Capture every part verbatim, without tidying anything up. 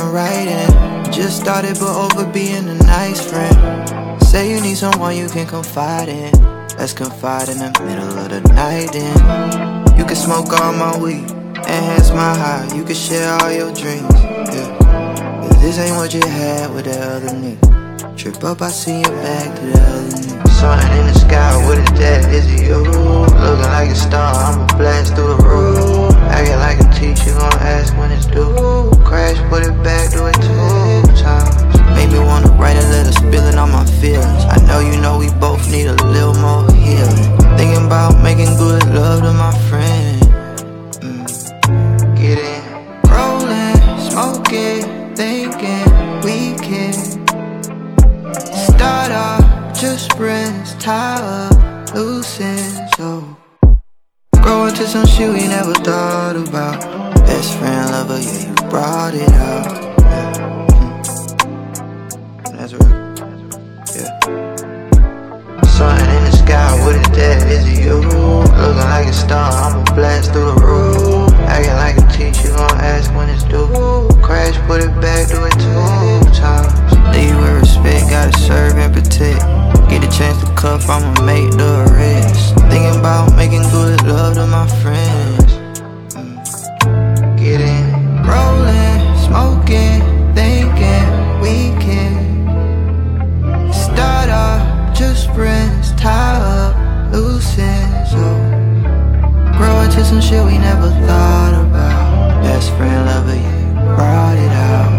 in writing. Just started but over being a nice friend. Say you need someone you can confide in. Let's confide in the middle of the night then. You can smoke all my weed, enhance my high. You can share all your dreams, yeah. If this ain't what you had with that other nigga, trip up, I see you back to the other nigga. Something in the sky, what is that? Is it you? Looking like a star, I'ma blast through the roof. Acting like a teacher, gon' ask when it's due. Crash, put it back, do it two times. Made me wanna write a letter, spilling all my feelings. I know you know we both need a little more healing. Thinking about making good love to my friend. mm. Get in, rolling, smoking, thinking we can start off just friends, tie up loose ends. So grow into some shit we never thought about. Best friend, lover, yeah, you brought it out. Yeah. That's real. Yeah. Something in the sky, what is that? Is it you? Looking like a star, I'ma blast through the roof. Acting like a teacher, gon' ask when it's due. Crash, put it back, do it two times. Leave with respect, gotta serve and protect. Get a chance to cuff, I'ma make the arrest. Thinking about making good love to my friends. mm. Get in, rolling, smoking, thinking we can start off just friends, tie up loose ends. So grow into some shit we never thought about. Best friend, lover, yeah, you brought it out.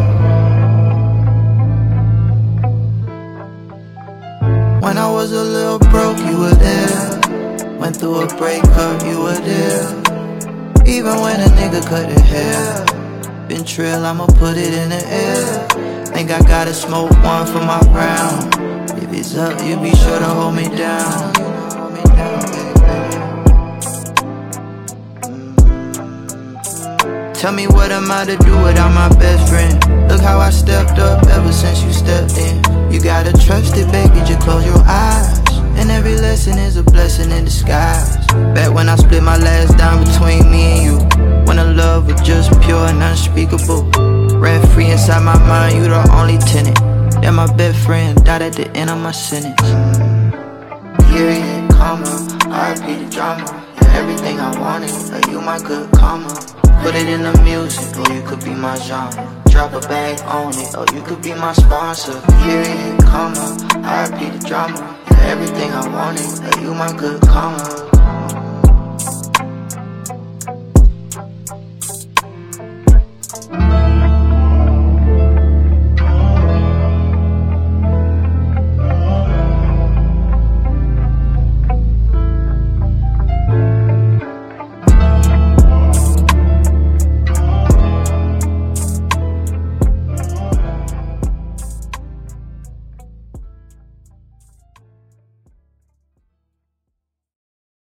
When I was a little broke, you were there. Went through a breakup, you were there. Even when a nigga cut his hair. Been trill, I'ma put it in the air. Think I gotta smoke one for my round. If it's up, you be sure to hold me down. Tell me what am I to do without my best friend? Look how I stepped up ever since you stepped in. You gotta trust it, baby, just close your eyes. And every lesson is a blessing in disguise. Back when I split my last dime between me and you, when the love was just pure and unspeakable. Ran free inside my mind, you the only tenant. Then my best friend died at the end of my sentence. Period, comma, R I P the drama. You're everything I wanted, are you my good karma? Put it in the music, or you could be my genre. Drop a bag on it, or you could be my sponsor. Period, comma, R I P the drama. You're everything I wanted, are you my good karma?